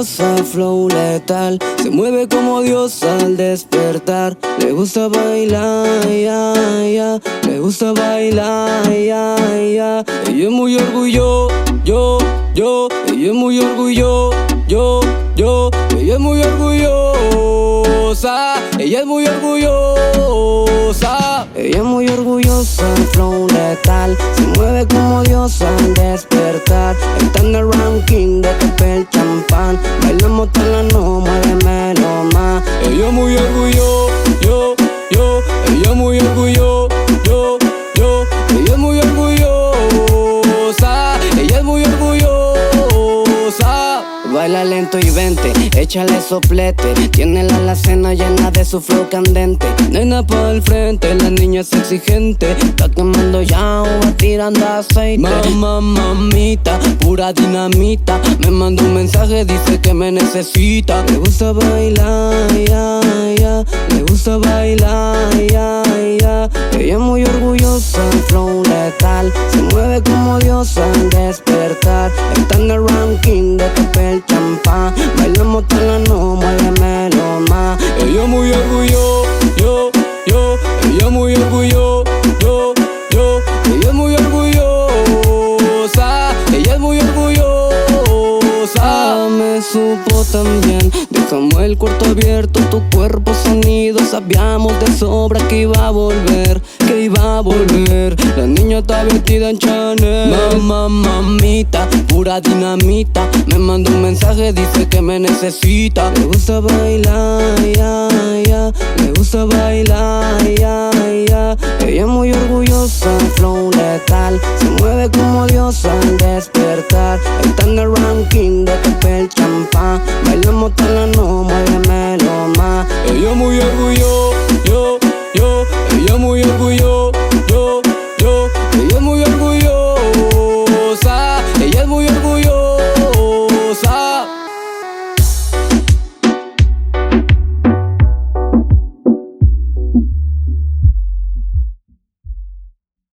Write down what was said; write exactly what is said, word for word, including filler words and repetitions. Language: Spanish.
orgullosa, flow letal. Se mueve como diosa al despertar. Le gusta bailar, ya, ya. Le gusta bailar, ya, ya. Ella es muy orgullosa, yo, yo. Ella es muy orgullosa, yo, yo. Ella es muy orgullosa. Ella es muy orgullosa. Ella es muy orgullosa, flow letal. Se mueve como diosa al despertar. Está en el ranking de papel champán. Bailamos toda la noche, muévemelo más. Ella es muy orgullosa, yo, yo. Ella es muy orgullosa, yo, yo. Ella es muy orgullosa. Ella es muy orgullosa. Baila lento y vente, échale soplete. Tiene la alacena llena de su flow candente. Nena pa' el frente, la niña es exigente. Está quemando ya o va tirando aceite. Mamá, mamita, pura dinamita. Me manda un mensaje, dice que me necesita. Le gusta bailar, ya, ya. Le gusta bailar, ya, ya. Ella es muy orgullosa, flow letal. Se mueve como diosa al despertar. Está en el ranking de papel champán. Bailamos toda la noche, muévemelo más. Ella es muy orgullosa, yo, yo. Ella es muy orgullosa, yo, yo. Ella es muy orgullosa. Ella es muy orgullosa. Me supo también. Dejamos el cuarto abierto, tu cuerpo sonido. Sabíamos de sobra que iba a volver, que iba a volver. La niña está vestida en Chanel. Mamá, mamita, pura dinamita. Me manda un mensaje, dice que me necesita. Le gusta bailar, ya, ya. Le gusta bailar, ya, ya. Ella es muy orgullosa, flow letal. Se mueve como diosa al despertar. Está en el ranking